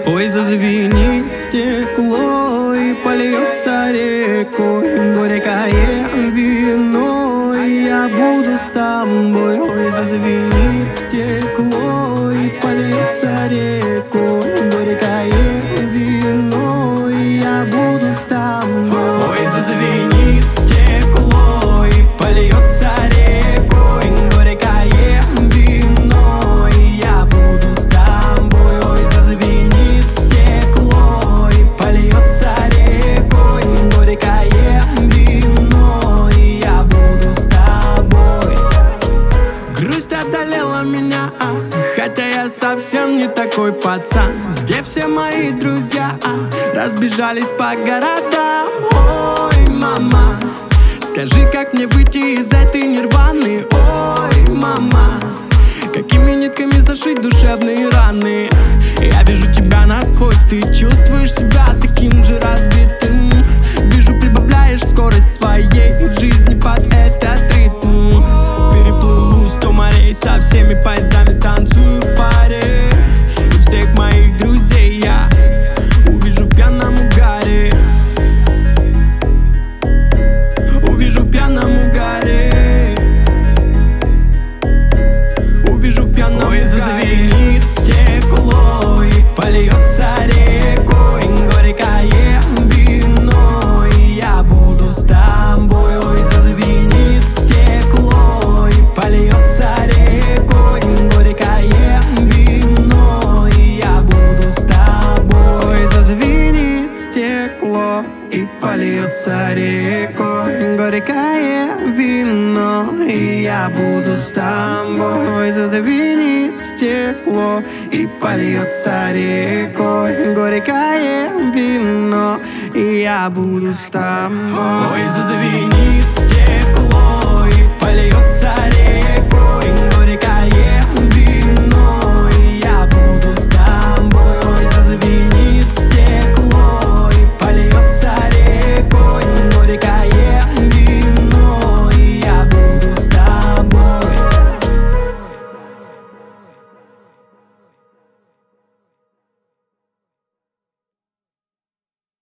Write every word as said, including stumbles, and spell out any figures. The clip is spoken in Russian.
Ой, зазвенит стекло и польется рекой горькое вино, и я буду с тобой. Ой, зазвенит стекло и польется рекой горькое вино, и я буду с тобой. Ой, зазвенит стекло и польется рекой горькое вино, и я буду с тобой. Ой, зазвенит стекло и польется рекой горькое вино, и я буду с тобой. Грусть одолела меня, а, хотя я совсем не такой пацан. Где все мои друзья, а, разбежались по городам. Ой, мама, скажи, как мне выйти из этой нирваны? Ой, мама, какими нитками зашить душевные раны? Я вижу тебя насквозь, ты чувствуешь себя таким же разбитым. Вижу, прибавляешь скорость своей жизни под этот ритм. Переплыву сто морей, со всеми поездами станцую в паре. И всех моих друзей я увижу в пьяном угаре. Увижу в пьяном угаре. Увижу в пьяном угаре. Ой, зазвенит стекло и польется рекой горькое вино, и я буду с тобой. Ой, зазвенит стекло и польется рекой горькое вино, и я буду с тобой. Ой, зазвенит стекло и польется рекой горькое вино, и я буду с тобой. Ой, задвинет стекло и польется рекой горькое вино, и я буду с тобой. Ой, зазвенит стекло